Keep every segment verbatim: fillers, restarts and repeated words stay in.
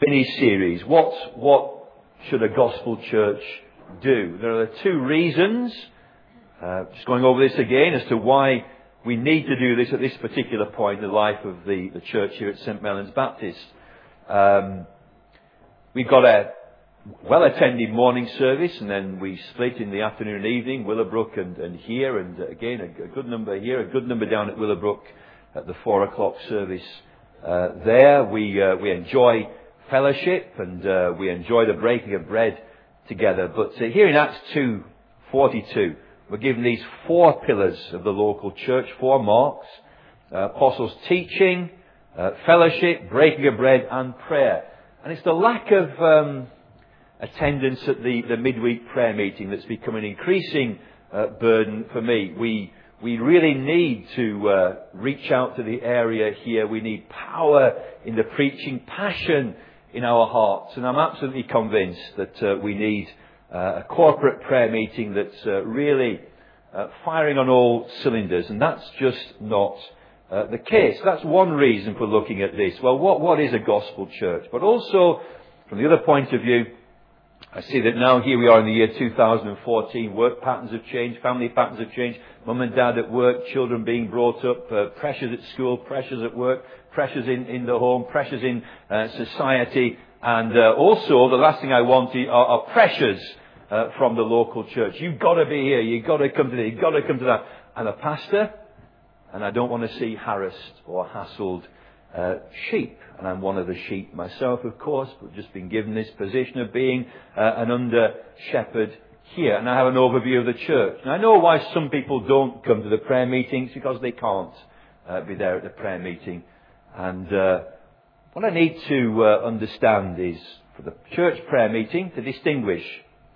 mini-series. What, what should a gospel church do? There are two reasons, uh, just going over this again, as to why we need to do this at this particular point in the life of the, the church here at Saint Mellons Baptist. Um, we've got a well-attended morning service, and then we split in the afternoon and evening, Willowbrook and, and here, and again a, a good number here, a good number down at Willowbrook at the four o'clock service. Uh, there we uh, we enjoy fellowship, and uh, we enjoy the breaking of bread together. But uh, here in Acts two forty-two, we're given these four pillars of the local church, four marks: uh, apostles' teaching, uh, fellowship, breaking of bread, and prayer. And it's the lack of um, attendance at the, the midweek prayer meeting that's become an increasing uh, burden for me. We we really need to uh, reach out to the area here. We need power in the preaching, passion in our hearts, and I'm absolutely convinced that uh, we need uh, a corporate prayer meeting that's uh, really uh, firing on all cylinders, and that's just not uh, the case. That's one reason for looking at this. Well, what what is a gospel church? But also, from the other point of view, I see that now here we are in the year two thousand fourteen. Work patterns have changed, family patterns have changed, mum and dad at work, children being brought up, uh, pressures at school, pressures at work, pressures in, in the home, pressures in uh, society, and uh, also the last thing I want are, are pressures uh, from the local church. You've got to be here, you've got to come to this, you've got to come to that. I'm a pastor, and I don't want to see harassed or hassled Uh, sheep, and I'm one of the sheep myself, of course, but just been given this position of being uh, an under shepherd here, and I have an overview of the church. And I know why some people don't come to the prayer meetings, because they can't uh, be there at the prayer meeting. And uh, what I need to uh, understand is, for the church prayer meeting, to distinguish: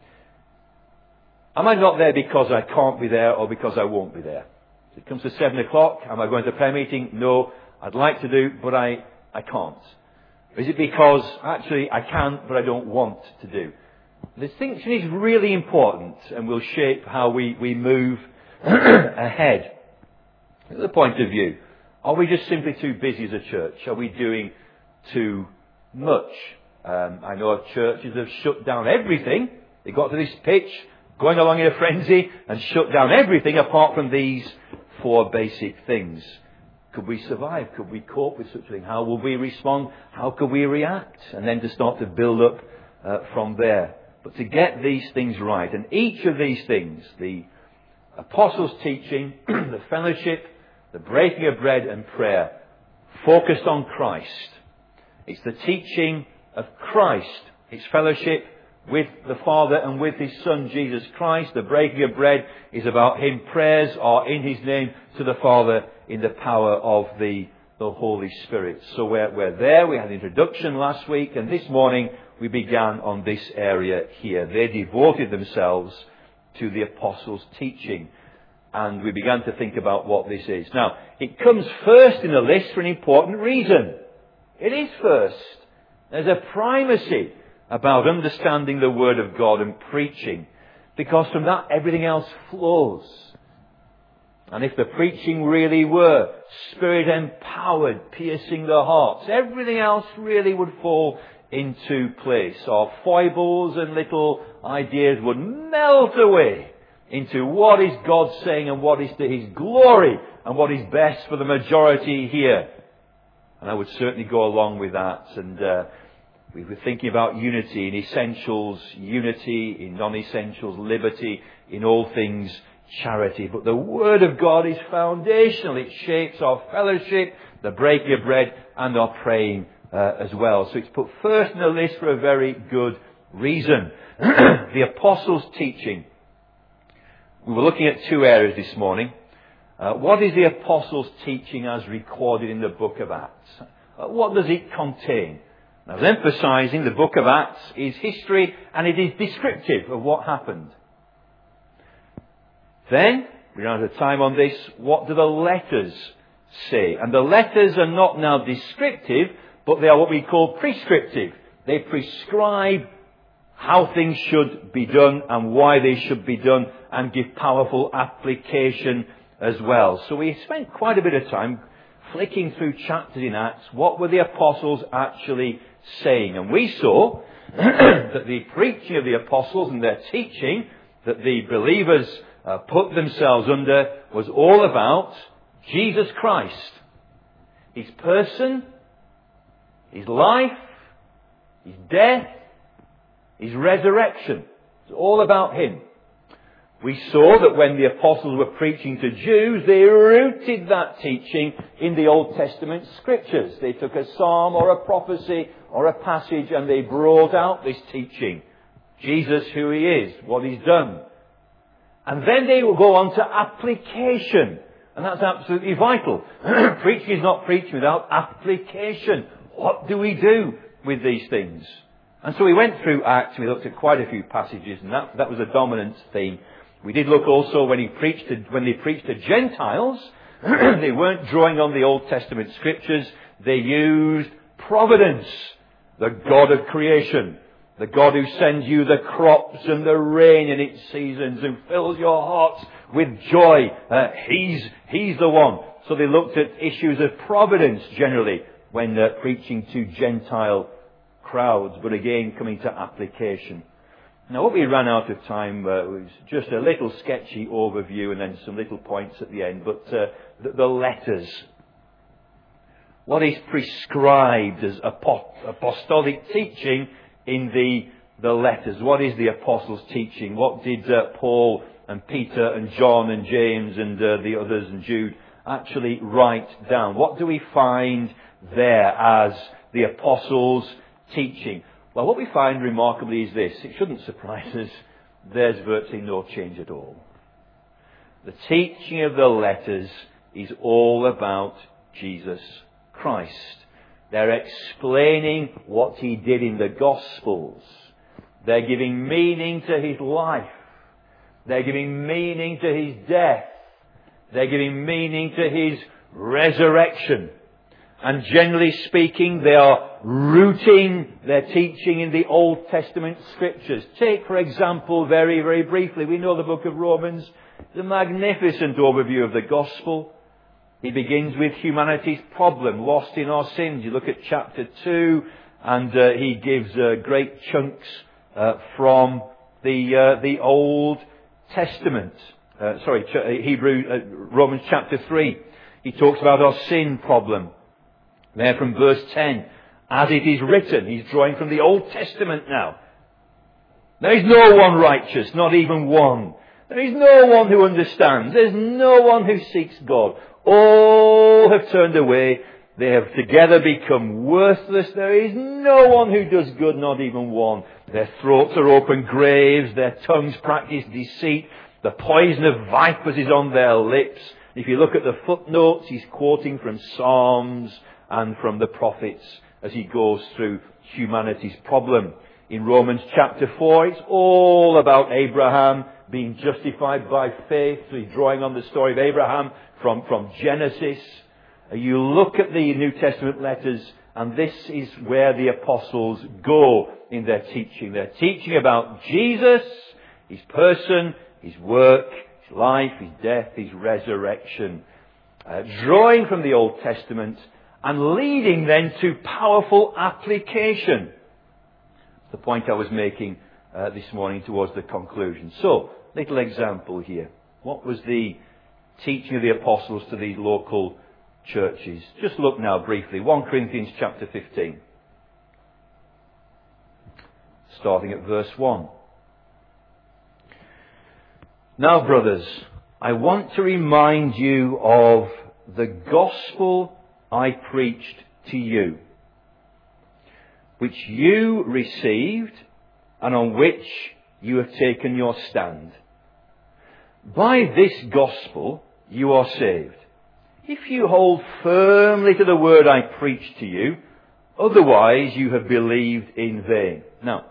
am I not there because I can't be there, or because I won't be there? If it comes to seven o'clock, am I going to the prayer meeting? No. I'd like to do, but I, I can't. Or is it because actually I can, but I don't want to do? The distinction is really important and will shape how we, we move ahead. From the point of view, are we just simply too busy as a church? Are we doing too much? Um, I know of churches that have shut down everything. They got to this pitch, going along in a frenzy, and shut down everything apart from these four basic things. Could we survive? Could we cope with such a thing? How will we respond? How could we react? And then to start to build up uh, from there. But to get these things right, and each of these things, the apostles' teaching, the fellowship, the breaking of bread and prayer, focused on Christ. It's the teaching of Christ. It's fellowship with the Father and with His Son, Jesus Christ. The breaking of bread is about Him. Prayers are in His name to the Father in the power of the, the Holy Spirit. So we're, we're there. We had an introduction last week, and this morning we began on this area here. They devoted themselves to the apostles' teaching, and we began to think about what this is. Now, it comes first in the list for an important reason. It is first. There's a primacy about understanding the Word of God and preaching, because from that everything else flows. And if the preaching really were Spirit-empowered, piercing the hearts, everything else really would fall into place. Our foibles and little ideas would melt away into what is God saying and what is to His glory and what is best for the majority here. And I would certainly go along with that. And uh, we were thinking about unity in essentials, unity in non-essentials, liberty in all things, charity. But the Word of God is foundational. It shapes our fellowship, the breaking of bread, and our praying uh, as well. So it's put first in the list for a very good reason. The apostles' teaching. We were looking at two areas this morning. Uh, what is the apostles' teaching as recorded in the book of Acts? Uh, what does it contain? I was emphasizing the book of Acts is history, and it is descriptive of what happened. Then, we don't have time on this, what do the letters say? And the letters are not now descriptive, but they are what we call prescriptive. They prescribe how things should be done and why they should be done, and give powerful application as well. So we spent quite a bit of time flicking through chapters in Acts. What were the apostles actually saying. And we saw that the preaching of the apostles and their teaching that the believers uh, put themselves under was all about Jesus Christ. His person, His life, His death, His resurrection. It's all about Him. We saw that when the apostles were preaching to Jews, they rooted that teaching in the Old Testament scriptures. They took a psalm or a prophecy or a passage and they brought out this teaching. Jesus, who He is, what He's done. And then they will go on to application. And that's absolutely vital. Preaching is not preaching without application. What do we do with these things? And so we went through Acts and we looked at quite a few passages, and that, that was a dominant theme. We did look also when he preached to, when they preached to Gentiles, they weren't drawing on the Old Testament scriptures. They used providence, the God of creation, the God who sends you the crops and the rain in its seasons, who fills your hearts with joy. Uh, he's, he's the one. So they looked at issues of providence generally when uh, preaching to Gentile crowds, but again coming to application. Now what we ran out of time uh, was just a little sketchy overview and then some little points at the end, but uh, the, the letters. What is prescribed as apostolic teaching in the, the letters? What is the apostles' teaching? What did uh, Paul and Peter and John and James and uh, the others and Jude actually write down? What do we find there as the apostles' teaching? Well, what we find remarkably is this. It shouldn't surprise us. There's virtually no change at all. The teaching of the letters is all about Jesus Christ. They're explaining what He did in the Gospels. They're giving meaning to His life. They're giving meaning to His death. They're giving meaning to His resurrection. And generally speaking, they are rooting their teaching in the Old Testament scriptures. Take, for example, very, very briefly, we know the book of Romans, the magnificent overview of the gospel. He begins with humanity's problem, lost in our sins. You look at chapter two, and uh, he gives uh, great chunks uh, from the uh, the Old Testament. Uh, sorry, ch- Hebrew uh, Romans chapter three. He talks about our sin problem. There from verse ten, as it is written, he's drawing from the Old Testament now. There is no one righteous, not even one. There is no one who understands. There's no one who seeks God. All have turned away. They have together become worthless. There is no one who does good, not even one. Their throats are open graves. Their tongues practice deceit. The poison of vipers is on their lips. If you look at the footnotes, he's quoting from Psalms and from the prophets as he goes through humanity's problem. In Romans chapter four, it's all about Abraham being justified by faith. So he's drawing on the story of Abraham from, from Genesis. You look at the New Testament letters, and this is where the apostles go in their teaching. They're teaching about Jesus, His person, His work, His life, His death, His resurrection. Uh, drawing from the Old Testament and leading then to powerful application. The point I was making uh, this morning towards the conclusion. So, little example here. What was the teaching of the apostles to these local churches? Just look now briefly. First Corinthians chapter fifteen. Starting at verse one. Now, brothers, I want to remind you of the gospel I preached to you, which you received and on which you have taken your stand. By this gospel you are saved, if you hold firmly to the word I preached to you, otherwise you have believed in vain. Now,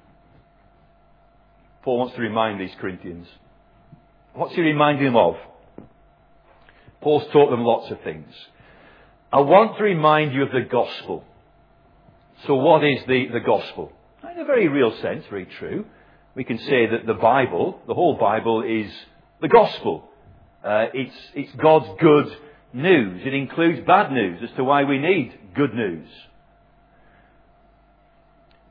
Paul wants to remind these Corinthians. What's he reminding them of? Paul's taught them lots of things. I want to remind you of the gospel. So what is the, the gospel? In a very real sense, very true. We can say that the Bible, the whole Bible, is the gospel. Uh, it's, it's God's good news. It includes bad news as to why we need good news.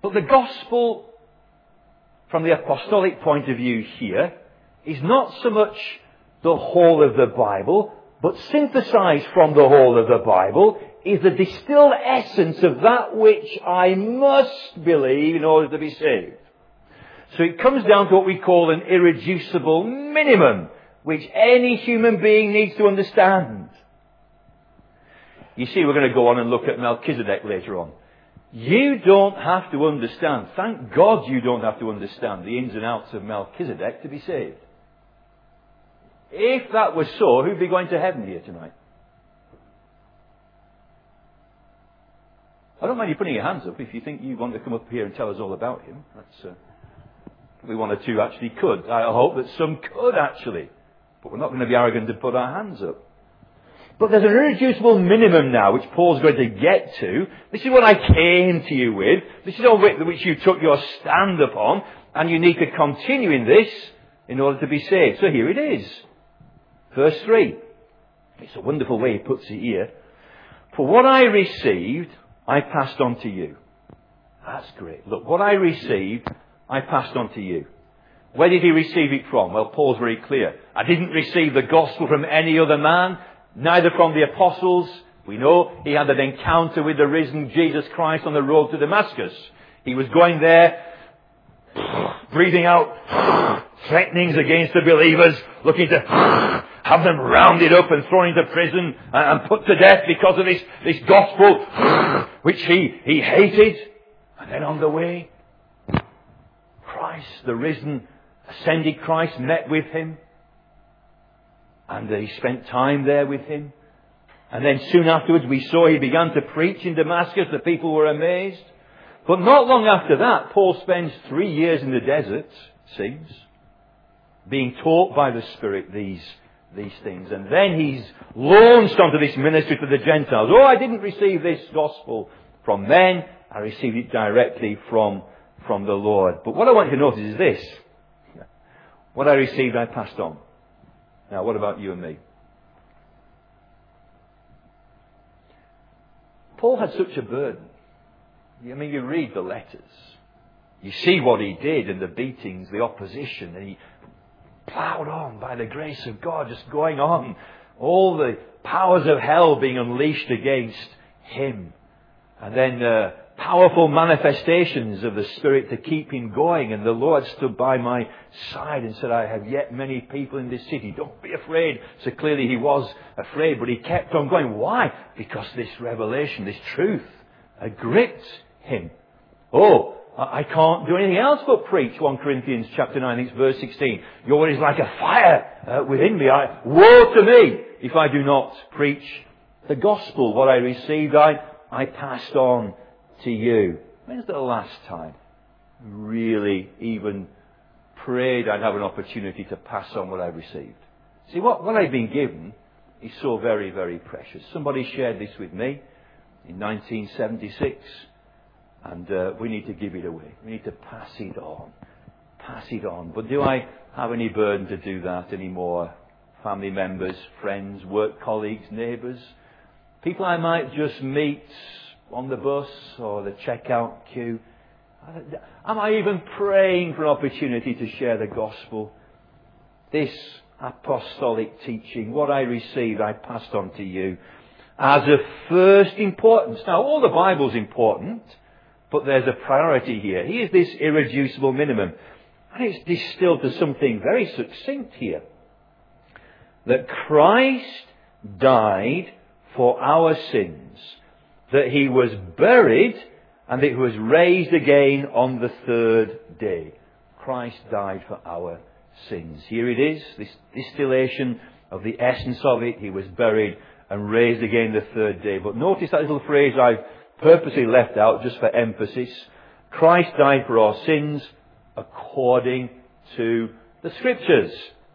But the gospel, from the apostolic point of view here, is not so much the whole of the Bible, but synthesized from the whole of the Bible is the distilled essence of that which I must believe in order to be saved. So it comes down to what we call an irreducible minimum, which any human being needs to understand. You see, we're going to go on and look at Melchizedek later on. You don't have to understand, thank God you don't have to understand the ins and outs of Melchizedek to be saved. If that was so, who'd be going to heaven here tonight? I don't mind you putting your hands up if you think you want to come up here and tell us all about him. That's, uh, probably one or two actually could. I hope that some could actually. But we're not going to be arrogant to put our hands up. But there's an irreducible minimum now which Paul's going to get to. This is what I came to you with. This is all which you took your stand upon. And you need to continue in this in order to be saved. So here it is. Verse three. It's a wonderful way he puts it here. For what I received, I passed on to you. That's great. Look, what I received, I passed on to you. Where did he receive it from? Well, Paul's very clear. I didn't receive the gospel from any other man, neither from the apostles. We know he had an encounter with the risen Jesus Christ on the road to Damascus. He was going there, breathing out threatenings against the believers, looking to have them rounded up and thrown into prison and put to death because of this, this gospel which he, he hated. And then on the way, Christ, the risen, ascended Christ, met with him. And he spent time there with him. And then soon afterwards we saw he began to preach in Damascus. The people were amazed. But not long after that, Paul spends three years in the desert, it seems, being taught by the Spirit these, these things. And then he's launched onto this ministry to the Gentiles. Oh, I didn't receive this gospel from men. I received it directly from, from the Lord. But what I want you to notice is this. What I received, I passed on. Now, what about you and me? Paul had such a burden. I mean, you read the letters. You see what he did in the beatings, the opposition, and he ploughed on by the grace of God, just going on. All the powers of hell being unleashed against him. And then uh, powerful manifestations of the Spirit to keep him going. And the Lord stood by my side and said, I have yet many people in this city. Don't be afraid. So clearly he was afraid, but he kept on going. Why? Because this revelation, this truth, uh, gripped him. Oh, I can't do anything else but preach. First Corinthians chapter nine, it's verse sixteen. Your word is like a fire uh, within me. I, woe to me if I do not preach the gospel. What I received, I, I passed on to you. When's the last time I really even prayed I'd have an opportunity to pass on what I received? See, what, what I've been given is so very, very precious. Somebody shared this with me in nineteen seventy-six. And uh, we need to give it away. We need to pass it on. Pass it on. But do I have any burden to do that anymore? Family members, friends, work colleagues, neighbours, people I might just meet on the bus or the checkout queue. Am I even praying for an opportunity to share the gospel? This apostolic teaching, what I received, I passed on to you as of first importance. Now, all the Bible's important. But there's a priority here. Here's this irreducible minimum. And it's distilled to something very succinct here. That Christ died for our sins. That he was buried and that he was raised again on the third day. Christ died for our sins. Here it is, this distillation of the essence of it. He was buried and raised again the third day. But notice that little phrase I've purposely left out just for emphasis. Christ died for our sins according to the Scriptures.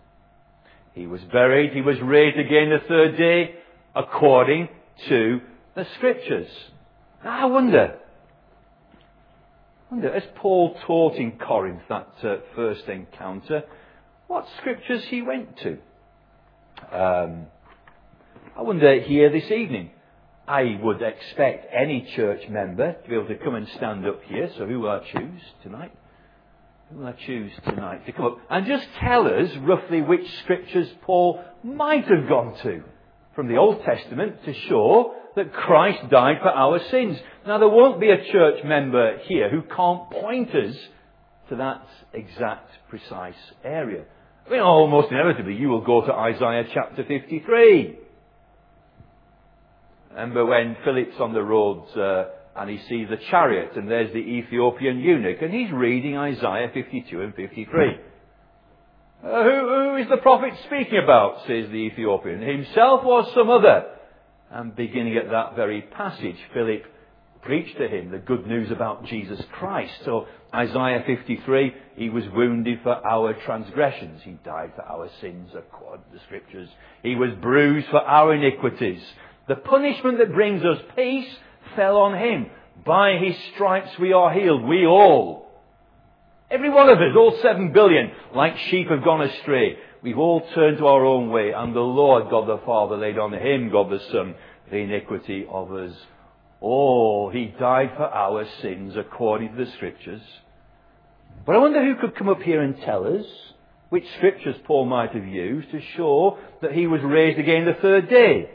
He was buried, he was raised again the third day according to the Scriptures. Now I wonder, wonder, as Paul taught in Corinth, that uh, first encounter, what Scriptures he went to. Um, I wonder here this evening, I would expect any church member to be able to come and stand up here. So who will I choose tonight? Who will I choose tonight to come up and just tell us roughly which scriptures Paul might have gone to from the Old Testament to show that Christ died for our sins? Now, there won't be a church member here who can't point us to that exact, precise area. I mean, almost inevitably, you will go to Isaiah chapter fifty-three. Remember when Philip's on the road uh, and he sees the chariot and there's the Ethiopian eunuch and he's reading Isaiah fifty-two and fifty-three. Uh, who, who is the prophet speaking about, says the Ethiopian, himself or some other? And beginning at that very passage, Philip preached to him the good news about Jesus Christ. So Isaiah fifty-three, he was wounded for our transgressions. He died for our sins, according to the scriptures. He was bruised for our iniquities. The punishment that brings us peace fell on him. By his stripes we are healed. We all. Every one of us, all seven billion, like sheep have gone astray. We've all turned to our own way, and the Lord God the Father laid on him, God the Son, the iniquity of us all. He died for our sins according to the scriptures. But I wonder who could come up here and tell us which scriptures Paul might have used to show that he was raised again the third day,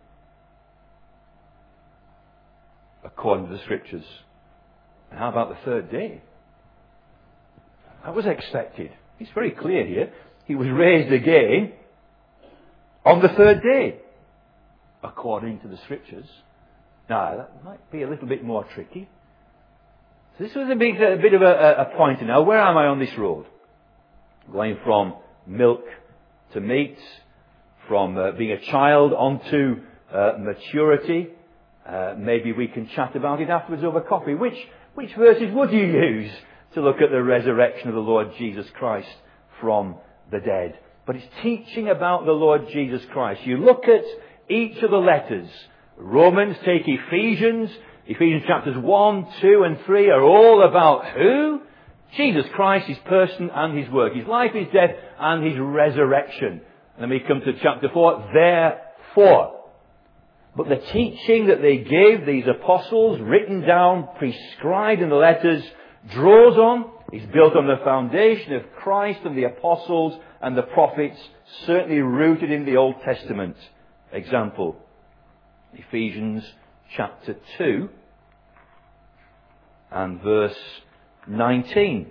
according to the scriptures. And how about the third day? That was expected. It's very clear here. He was raised again on the third day, according to the scriptures. Now, that might be a little bit more tricky. So this was a, big, a bit of a, a pointer. Now, where am I on this road? Going from milk to meat, from uh, being a child onto uh, maturity. Uh, maybe we can chat about it afterwards over coffee. Which, which verses would you use to look at the resurrection of the Lord Jesus Christ from the dead? But it's teaching about the Lord Jesus Christ. You look at each of the letters. Romans, take Ephesians. Ephesians chapters one, two and three are all about who? Jesus Christ, his person and his work. His life, his death and his resurrection. And then we come to chapter four. Therefore. But the teaching that they gave these apostles, written down, prescribed in the letters, draws on, is built on the foundation of Christ and the apostles and the prophets, certainly rooted in the Old Testament. Example, Ephesians chapter two and verse nineteen.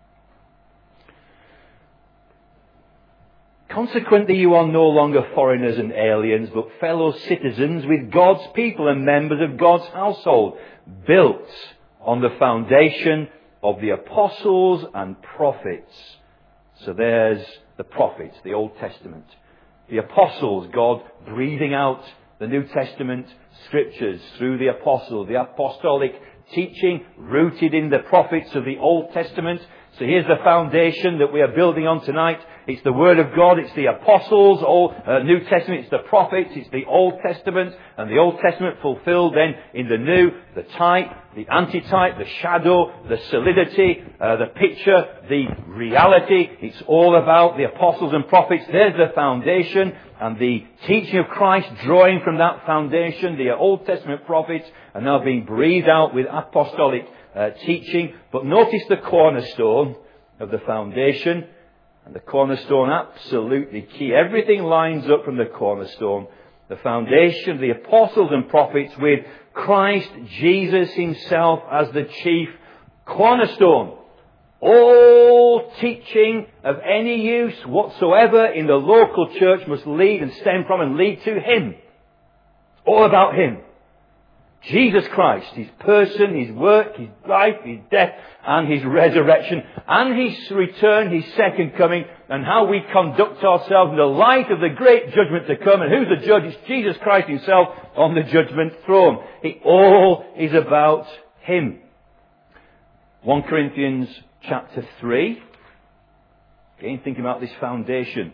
Consequently, you are no longer foreigners and aliens, but fellow citizens with God's people and members of God's household, built on the foundation of the apostles and prophets. So there's the prophets, the Old Testament. The apostles, God breathing out the New Testament scriptures through the apostles, the apostolic teaching rooted in the prophets of the Old Testament. So here's the foundation that we are building on tonight. It's the Word of God, it's the apostles, Old, uh, New Testament, it's the prophets, it's the Old Testament, and the Old Testament fulfilled then in the New, the type, the antitype, the shadow, the solidity, uh, the picture, the reality. It's all about the apostles and prophets. There's the foundation, and the teaching of Christ drawing from that foundation, the Old Testament prophets, are now being breathed out with apostolic uh, teaching. But notice the cornerstone of the foundation. And the cornerstone, absolutely key. Everything lines up from the cornerstone. The foundation of the apostles and prophets with Christ Jesus himself as the chief cornerstone. All teaching of any use whatsoever in the local church must lead and stem from and lead to him. It's all about him. Jesus Christ, his person, his work, his life, his death, and his resurrection, and his return, his second coming, and how we conduct ourselves in the light of the great judgment to come. And who's the judge? It's Jesus Christ himself on the judgment throne. It all is about him. First Corinthians chapter three. Again, thinking about this foundation.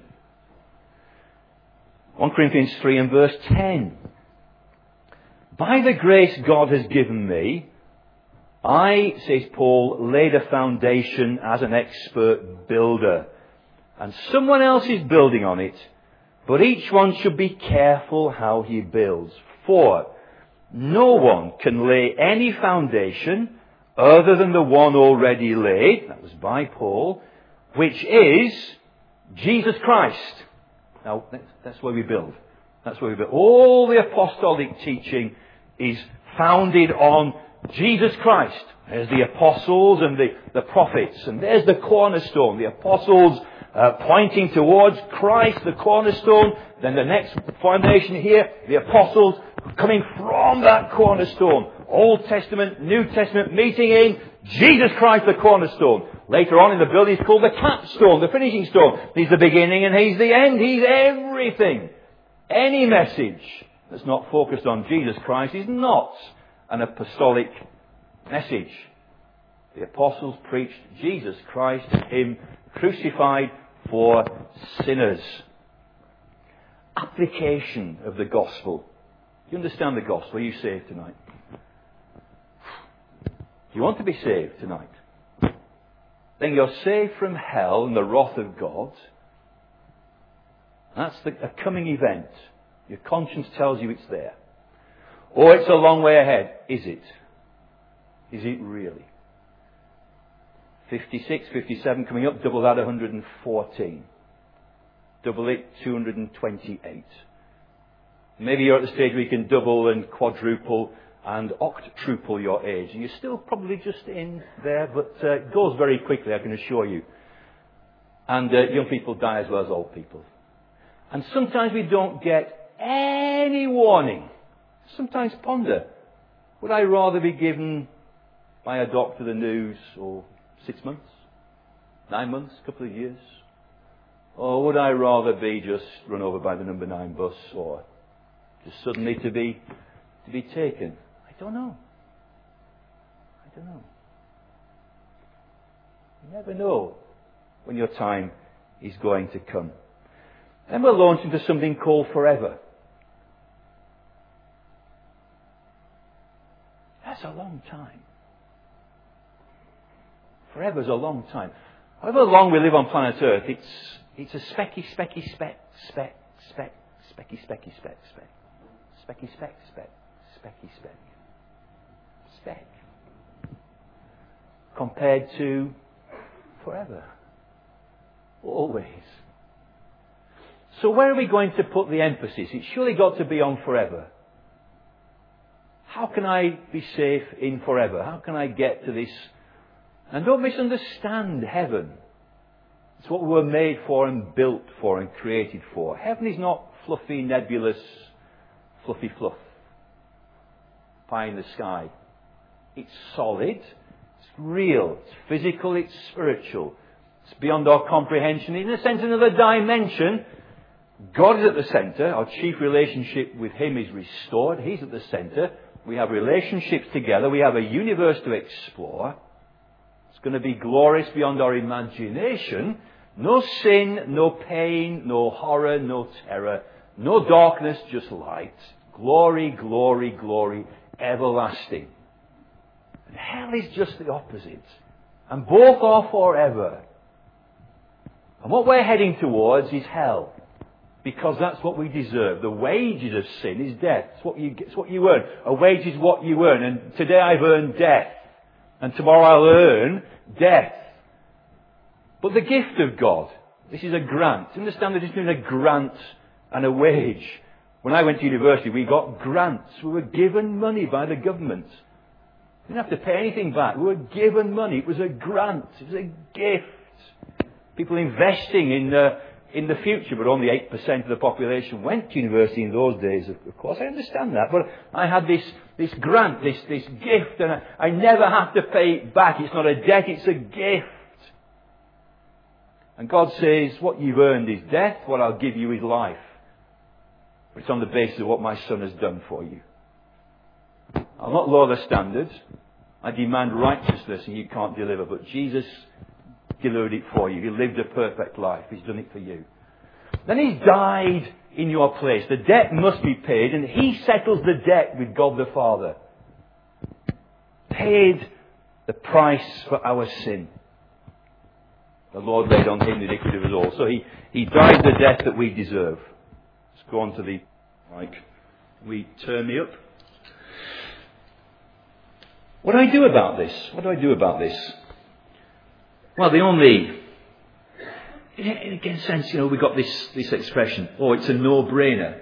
First Corinthians three and verse ten. By the grace God has given me, I, says Paul, laid a foundation as an expert builder. And someone else is building on it. But each one should be careful how he builds. For no one can lay any foundation other than the one already laid, that was by Paul, which is Jesus Christ. Now, that's where we build. That's where we build. All the apostolic teaching is founded on Jesus Christ. There's the apostles and the, the prophets, and there's the cornerstone. The apostles uh, pointing towards Christ, the cornerstone. Then the next foundation here, the apostles coming from that cornerstone. Old Testament, New Testament, meeting in Jesus Christ, the cornerstone. Later on in the building, it's called the capstone, the finishing stone. He's the beginning and He's the end. He's everything. Any message that's not focused on Jesus Christ is not an apostolic message. The apostles preached Jesus Christ and Him crucified for sinners. Application of the gospel. Do you understand the gospel? Are you saved tonight? Do you want to be saved tonight? Then you're saved from hell and the wrath of God. That's the, a coming event. Your conscience tells you it's there. Or it's a long way ahead. Is it? Is it really? fifty-six, fifty-seven coming up, double that one hundred fourteen. Double it, two hundred twenty-eight. Maybe you're at the stage where you can double and quadruple and octuple your age. And you're still probably just in there, but uh, it goes very quickly, I can assure you. And uh, young people die as well as old people. And sometimes we don't get any warning. Sometimes ponder, would I rather be given by a doctor the news or six months, nine months, a couple of years? Or would I rather be just run over by the number nine bus or just suddenly to be to be taken? I don't know. I don't know. You never know when your time is going to come. Then we're launched into something called forever. That's a long time. Forever's a long time. However long we live on planet Earth, it's it's a specky, specky, speck, speck, speck, specky, specky, speck, speck, specky, speck, speck, specky, speck, speck, compared to forever, always. So where are we going to put the emphasis? It's surely got to be on forever. How can I be safe in forever? How can I get to this? And don't misunderstand heaven. It's what we were made for and built for and created for. Heaven is not fluffy, nebulous, fluffy fluff. Pie in the sky. It's solid. It's real. It's physical. It's spiritual. It's beyond our comprehension. In a sense, another dimension. God is at the centre. Our chief relationship with Him is restored. He's at the centre. We have relationships together. We have a universe to explore. It's going to be glorious beyond our imagination. No sin, no pain, no horror, no terror, no darkness, just light. Glory, glory, glory, everlasting. And hell is just the opposite. And both are forever. And what we're heading towards is hell. Because that's what we deserve. The wages of sin is death. It's what you, it's what you earn. A wage is what you earn. And today I've earned death. And tomorrow I'll earn death. But the gift of God, this is a grant. Understand the difference between a grant and a wage. When I went to university, we got grants. We were given money by the government. We didn't have to pay anything back. We were given money. It was a grant. It was a gift. People investing in uh, in the future, but only eight percent of the population went to university in those days, of course. I understand that. But I had this, this grant, this, this gift, and I, I never have to pay it back. It's not a debt, it's a gift. And God says, what you've earned is death, what I'll give you is life. But it's on the basis of what my Son has done for you. I'll not lower the standards. I demand righteousness and you can't deliver. But Jesus delivered it for you. He lived a perfect life. He's done it for you. Then He died in your place. The debt must be paid, and He settles the debt with God the Father. Paid the price for our sin. The Lord laid on Him the iniquity of us all. So He, he died the death that we deserve. Let's go on to the mic. We turn me up. What do I do about this? What do I do about this? Well, the only, in a, in a sense, you know, we've got this, this expression, oh, it's a no-brainer.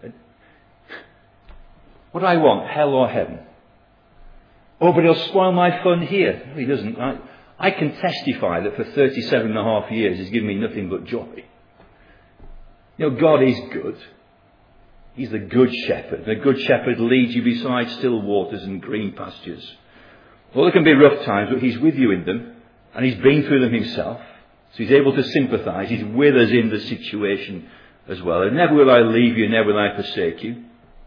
What do I want, hell or heaven? Oh, but he'll spoil my fun here. No, he doesn't. I, I can testify that for thirty-seven and a half years he's given me nothing but joy. You know, God is good. He's the good shepherd. The good shepherd leads you beside still waters and green pastures. Well, there can be rough times, but he's with you in them. And he's been through them himself. So he's able to sympathise. He's with us in the situation as well. And never will I leave you, never will I forsake you.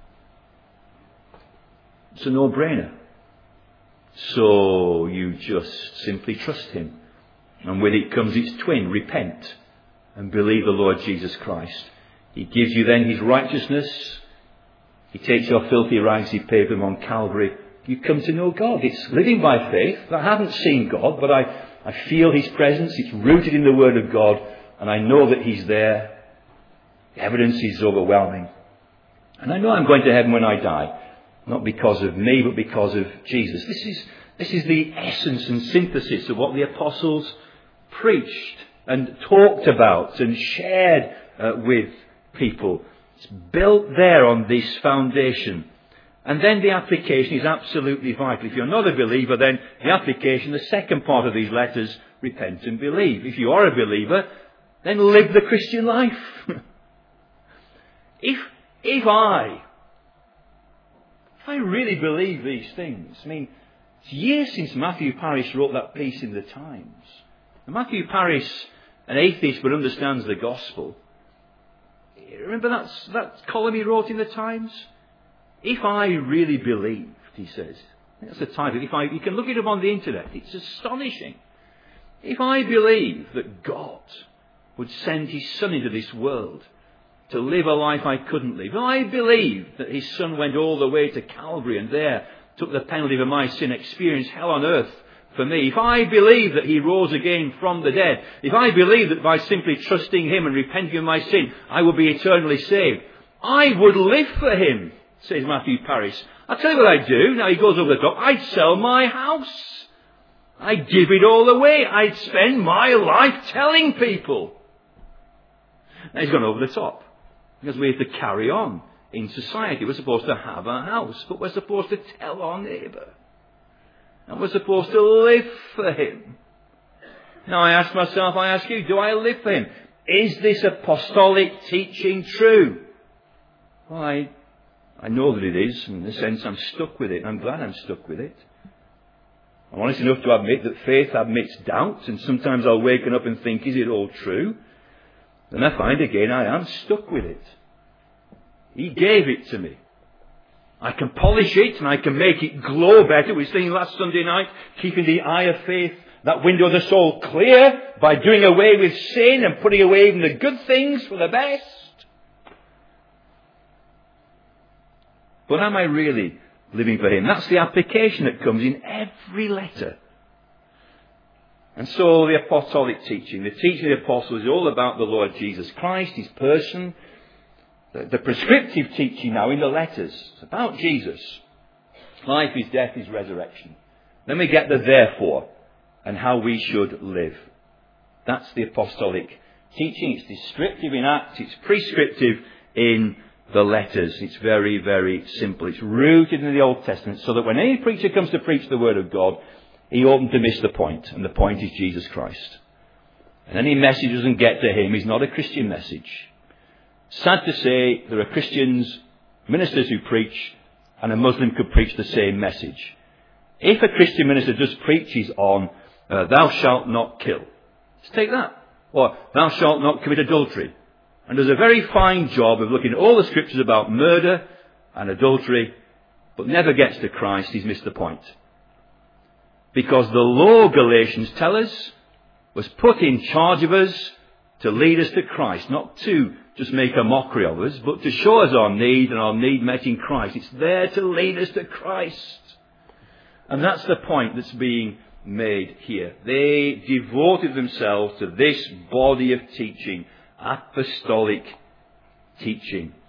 It's a no-brainer. So you just simply trust him. And with it comes its twin, repent and believe the Lord Jesus Christ. He gives you then his righteousness. He takes your filthy rags, he paid them on Calvary. You come to know God. It's living by faith. I haven't seen God, but I, I feel his presence. It's rooted in the Word of God, and I know that he's there. The evidence is overwhelming. And I know I'm going to heaven when I die. Not because of me, but because of Jesus. This is, this is the essence and synthesis of what the apostles preached and talked about and shared uh, with people. It's built there on this foundation. And then the application is absolutely vital. If you're not a believer, then the application, the second part of these letters, repent and believe. If you are a believer, then live the Christian life. if, if I, if I really believe these things, I mean, it's years since Matthew Parris wrote that piece in the Times. And Matthew Parris, an atheist but understands the gospel. Remember that, that column he wrote in the Times? If I really believed, he says. That's the title. If I, you can look it up on the internet. It's astonishing. If I believe that God would send his Son into this world to live a life I couldn't live, if I believe that his Son went all the way to Calvary and there took the penalty for my sin, experienced hell on earth for me, if I believe that he rose again from the dead, if I believe that by simply trusting him and repenting of my sin, I will be eternally saved, I would live for him, says Matthew Parris. I'll tell you what I'd do. Now he goes over the top. I'd sell my house. I'd give it all away. I'd spend my life telling people. Now he's gone over the top. Because we have to carry on in society. We're supposed to have a house. But we're supposed to tell our neighbour. And we're supposed to live for him. Now I ask myself, I ask you, do I live for him? Is this apostolic teaching true? Well, I... I know that it is. In a sense, I'm stuck with it. I'm glad I'm stuck with it. I'm honest enough to admit that faith admits doubt, and sometimes I'll wake up and think, is it all true? Then I find again I am stuck with it. He gave it to me. I can polish it and I can make it glow better. We were saying last Sunday night, keeping the eye of faith, that window of the soul, clear by doing away with sin and putting away even the good things for the best. But am I really living for him? That's the application that comes in every letter. And so the apostolic teaching, the teaching of the apostles is all about the Lord Jesus Christ, his person. The, the prescriptive teaching now in the letters is about Jesus. Life, his death, his resurrection. Then we get the therefore and how we should live. That's the apostolic teaching. It's descriptive in Acts. It's prescriptive in the letters. It's very, very simple. It's rooted in the Old Testament so that when any preacher comes to preach the Word of God, he oughtn't to miss the point. And the point is Jesus Christ. And any message doesn't get to him is not a Christian message. Sad to say, there are Christians, ministers who preach, and a Muslim could preach the same message. If a Christian minister just preaches on, uh, thou shalt not kill, let's take that. Or, thou shalt not commit adultery. And does a very fine job of looking at all the scriptures about murder and adultery, but never gets to Christ, he's missed the point. Because the law, Galatians tell us, was put in charge of us to lead us to Christ, not to just make a mockery of us, but to show us our need and our need met in Christ. It's there to lead us to Christ. And that's the point that's being made here. They devoted themselves to this body of teaching, apostolic teaching.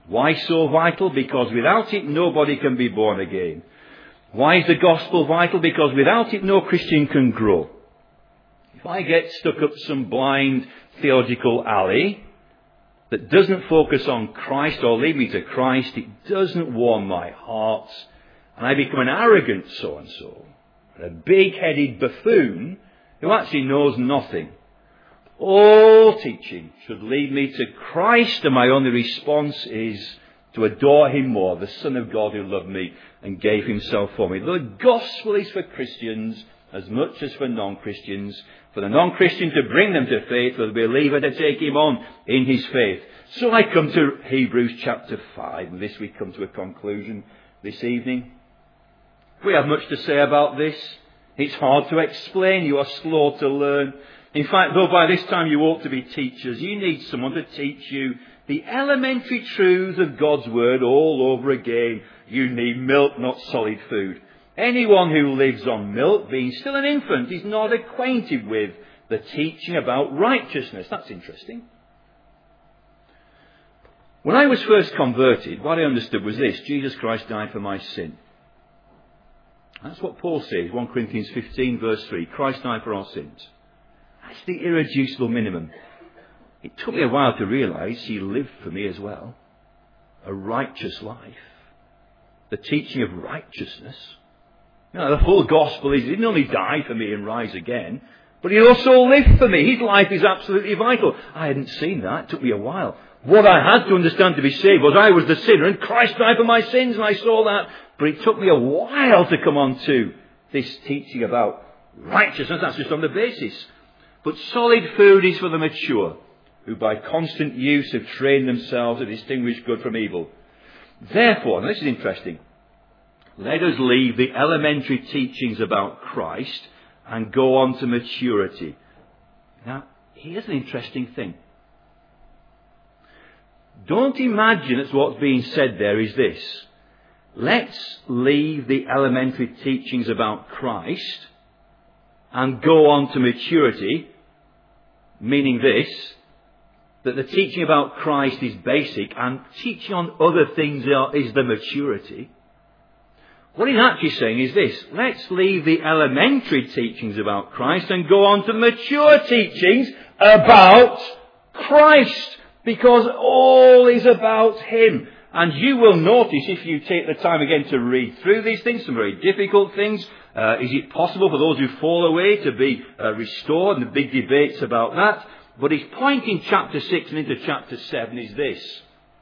Why so vital? Because without it, nobody can be born again. Why is the gospel vital? Because without it, no Christian can grow. If I get stuck up some blind theological alley that doesn't focus on Christ or lead me to Christ, it doesn't warm my heart, and I become an arrogant so-and-so, a big-headed buffoon who actually knows nothing. All teaching should lead me to Christ, and my only response is to adore him more, the Son of God who loved me and gave himself for me. The gospel is for Christians as much as for non-Christians. For the non-Christian to bring them to faith, for the believer to take him on in his faith. So I come to Hebrews chapter five, and this we come to a conclusion this evening. We have much to say about this. It's hard to explain. You are slow to learn. In fact, though by this time you ought to be teachers, you need someone to teach you the elementary truths of God's Word all over again. You need milk, not solid food. Anyone who lives on milk, being still an infant, is not acquainted with the teaching about righteousness. That's interesting. When I was first converted, what I understood was this: Jesus Christ died for my sin. That's what Paul says, First Corinthians fifteen, verse three. Christ died for our sins. That's the irreducible minimum. It took me a while to realize he lived for me as well. A righteous life. The teaching of righteousness. You know, the full gospel is he didn't only die for me and rise again, but he also lived for me. His life is absolutely vital. I hadn't seen that. It took me a while. What I had to understand to be saved was I was the sinner and Christ died for my sins, and I saw that. But it took me a while to come on to this teaching about righteousness. That's just on the basis. But solid food is for the mature, who by constant use have trained themselves to distinguish good from evil. Therefore, and this is interesting, let us leave the elementary teachings about Christ and go on to maturity. Now, here's an interesting thing. Don't imagine that what's being said there is this: let's leave the elementary teachings about Christ and go on to maturity, meaning this, that the teaching about Christ is basic and teaching on other things is the maturity. What he's actually saying is this: let's leave the elementary teachings about Christ and go on to mature teachings about Christ, because all is about him. And you will notice, if you take the time again to read through these things, some very difficult things. Uh, is it possible for those who fall away to be uh, restored? And the big debates about that. But his point in chapter six and into chapter seven is this: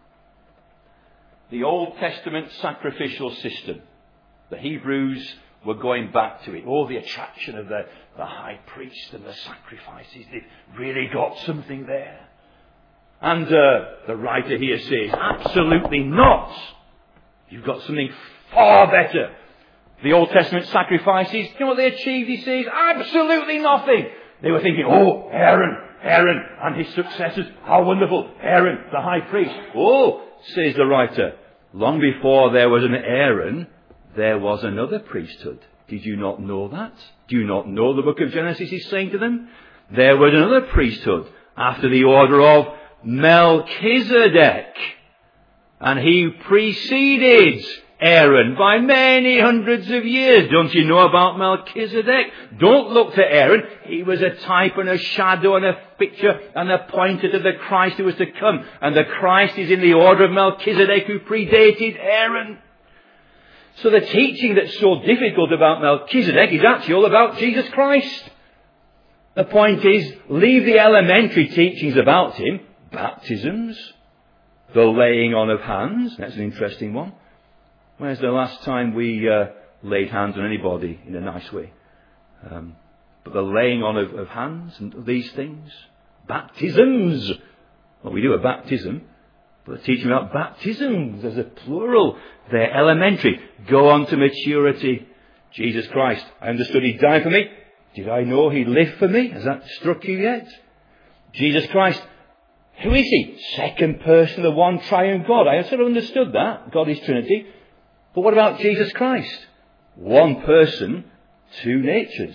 the Old Testament sacrificial system. The Hebrews were going back to it. Oh, the attraction of the, the high priest and the sacrifices. They've really got something there. And uh, the writer here says, absolutely not. You've got something far better. The Old Testament sacrifices, you know what they achieved? He says, absolutely nothing. They were thinking, oh, Aaron, Aaron and his successors, how wonderful. Aaron, the high priest. Oh, says the writer, long before there was an Aaron, there was another priesthood. Did you not know that? Do you not know the book of Genesis is saying to them? There was another priesthood after the order of Melchizedek. And he preceded Aaron by many hundreds of years. Don't you know about Melchizedek? Don't look to Aaron. He was a type and a shadow and a picture and a pointer to the Christ who was to come. And the Christ is in the order of Melchizedek, who predated Aaron. So the teaching that's so difficult about Melchizedek is actually all about Jesus Christ. The point is, leave the elementary teachings about him, baptisms, the laying on of hands. That's an interesting one. When's the last time we uh, laid hands on anybody in a nice way? Um, but the laying on of, of hands and these things. Baptisms. Well, we do a baptism. But the teaching about baptisms as a plural. They're elementary. Go on to maturity. Jesus Christ. I understood he died for me. Did I know he lived for me? Has that struck you yet? Jesus Christ. Who is he? Second person of the one triune God. I sort of understood that. God is Trinity. But what about Jesus Christ? One person, two natures.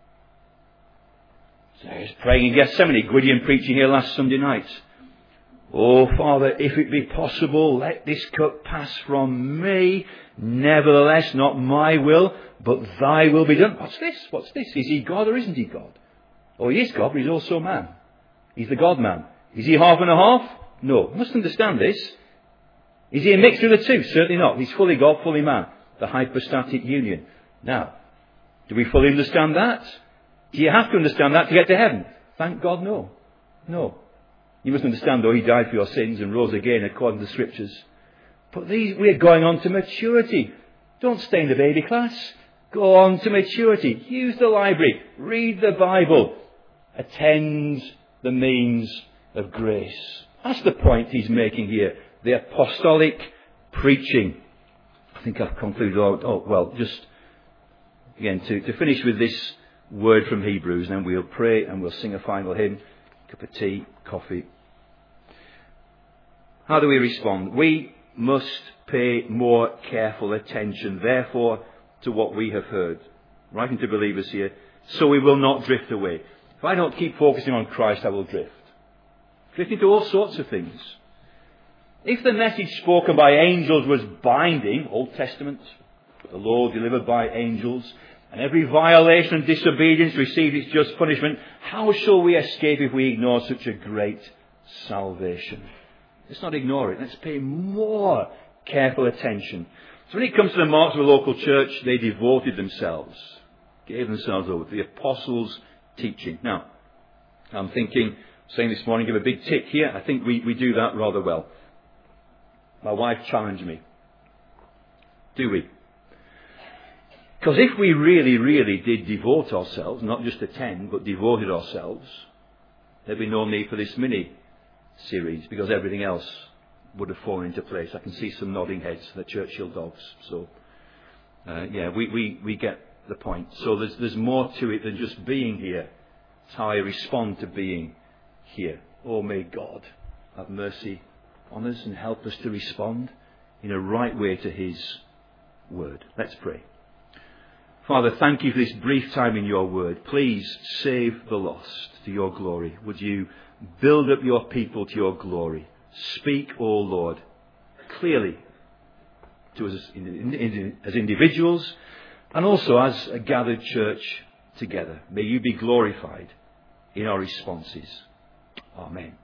So he was praying in Gethsemane. Gwydion preaching here last Sunday night. Oh, Father, if it be possible, let this cup pass from me. Nevertheless, not my will, but thy will be done. What's this? What's this? Is he God or isn't he God? Oh, he is God, but he's also man. He's the God-man. Is he half and a half? No. You must understand this. Is he a mixture of the two? Certainly not. He's fully God, fully man. The hypostatic union. Now, do we fully understand that? Do you have to understand that to get to heaven? Thank God, no. No. You must understand, though, he died for your sins and rose again according to the Scriptures. But these, we're going on to maturity. Don't stay in the baby class. Go on to maturity. Use the library. Read the Bible. Attend the means of grace. That's the point he's making here. The apostolic preaching. I think I've concluded. Oh, oh well, just again to, to finish with this word from Hebrews, and then we'll pray and we'll sing a final hymn. Cup of tea, coffee. How do we respond? We must pay more careful attention, therefore, to what we have heard. Writing to believers here, so we will not drift away. If I don't keep focusing on Christ, I will drift. Drift into all sorts of things. If the message spoken by angels was binding, Old Testament, the law delivered by angels, and every violation and disobedience received its just punishment, how shall we escape if we ignore such a great salvation? Let's not ignore it. Let's pay more careful attention. So when it comes to the marks of a local church, they devoted themselves, gave themselves over to the apostles' teaching. Now, I'm thinking, saying this morning, give a big tick here. I think we, we do that rather well. My wife challenged me. Do we? Because if we really, really did devote ourselves, not just attend, but devoted ourselves, there'd be no need for this mini-series, because everything else would have fallen into place. I can see some nodding heads, the Churchill dogs. So, uh, yeah, we, we, we get the point. So there's, there's more to it than just being here. It's how I respond to being here. Oh, may God have mercy on us and help us to respond in a right way to His word. Let's pray. Father, thank you for this brief time in your word. Please save the lost to your glory. Would you build up your people to your glory? Speak, O Lord, clearly to us as individuals and also as a gathered church together. May you be glorified in our responses. Amen.